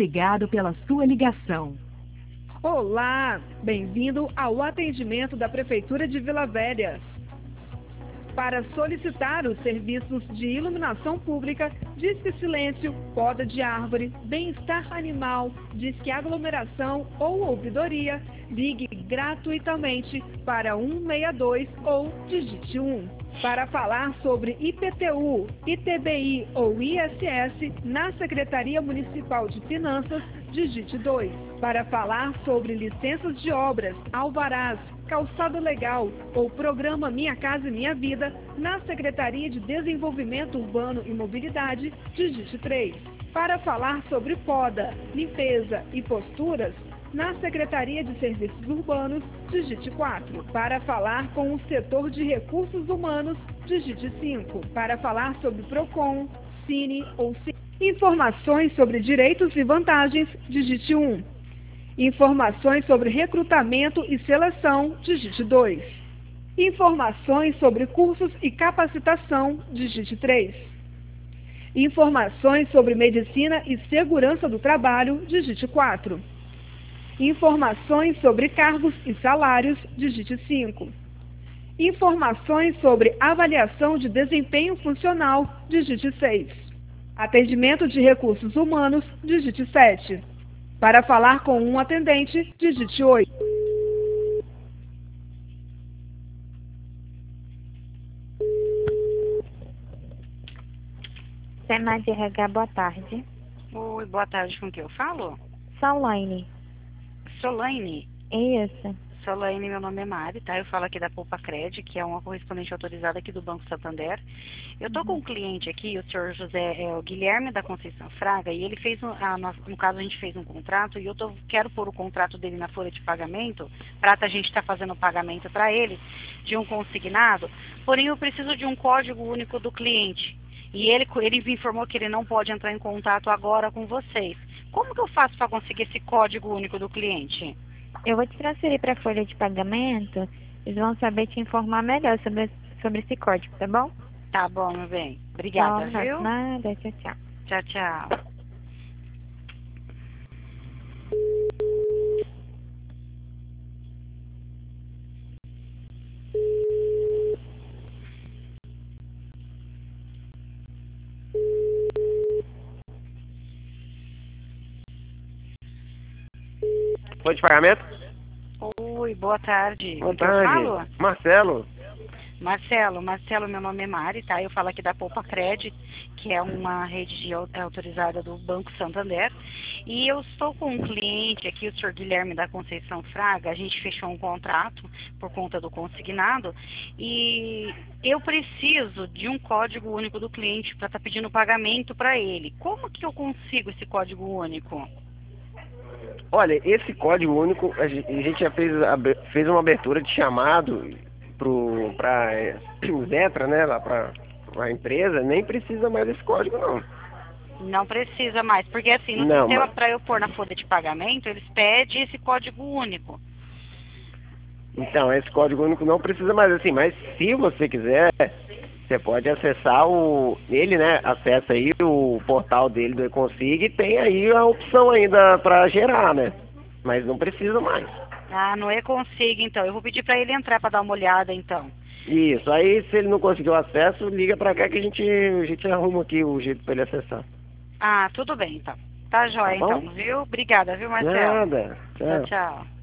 Obrigado pela sua ligação. Olá, bem-vindo ao atendimento da Prefeitura de Vila Velha. Para solicitar os serviços de iluminação pública, disque silêncio, poda de árvore, bem-estar animal, disque aglomeração ou ouvidoria, ligue gratuitamente para 162 ou digite 1. Para falar sobre IPTU, ITBI ou ISS, na Secretaria Municipal de Finanças, digite 2. Para falar sobre licenças de obras, alvarás, calçado legal ou programa Minha Casa e Minha Vida, na Secretaria de Desenvolvimento Urbano e Mobilidade, digite 3. Para falar sobre poda, limpeza e posturas, na Secretaria de Serviços Urbanos, digite 4. Para falar com o setor de recursos humanos, digite 5. Para falar sobre PROCON, Cine ou Cine. Informações sobre direitos e vantagens, digite 1. Informações sobre recrutamento e seleção, digite 2. Informações sobre cursos e capacitação, digite 3. Informações sobre medicina e segurança do trabalho, digite 4. Informações sobre cargos e salários, digite 5. Informações sobre avaliação de desempenho funcional, digite 6. Atendimento de recursos humanos, digite 7. Para falar com um atendente, digite 8. Senai de RH, boa tarde. Oi, boa tarde, com quem eu falo? Solane. Solaine. Isso. Solaine, meu nome é Mari, tá? Eu falo aqui da Poupa Cred, que é uma correspondente autorizada aqui do Banco Santander. Eu tô com um cliente aqui, o senhor José, o Guilherme da Conceição Fraga, e ele fez, no caso a gente fez um contrato, e eu quero pôr o contrato dele na folha de pagamento, para a gente estar fazendo o pagamento para ele, de um consignado, porém eu preciso de um código único do cliente. E ele me informou que ele não pode entrar em contato agora com vocês. Como que eu faço para conseguir esse código único do cliente? Eu vou te transferir para a folha de pagamento. Eles vão saber te informar melhor sobre esse código, tá bom? Tá bom, meu bem. Obrigada, Não, viu? nada. Tchau, tchau. Tchau, tchau. Foi de pagamento? Oi, boa tarde. Boa Com quem eu tarde. falo? Marcelo. Marcelo, meu nome é Mari, tá? Eu falo aqui da Poupa Cred, que é uma rede autorizada do Banco Santander. E eu estou com um cliente aqui, o senhor Guilherme da Conceição Fraga. A gente fechou um contrato por conta do consignado e eu preciso de um código único do cliente para estar pedindo pagamento para ele. Como que eu consigo esse código único? Olha, esse código único, a gente já fez uma abertura de chamado para Zetra, né, lá para a empresa, nem precisa mais desse código, não. Não precisa mais, porque assim, no Não, sistema mas... para eu pôr na folha de pagamento, eles pedem esse código único. Então, esse código único não precisa mais, assim, mas se você quiser, você pode acessar ele, né, acessa aí o portal dele do Econsig e tem aí a opção ainda para gerar, né, mas não precisa mais. Ah, não é consigo, então. Eu vou pedir para ele entrar para dar uma olhada, então. Isso, aí se ele não conseguiu acesso, liga pra cá que a gente arruma aqui o jeito pra ele acessar. Ah, tudo bem, então. Tá jóia, Tá bom? então, viu? Obrigada, viu, Marcelo? Nada. Tchau, tchau.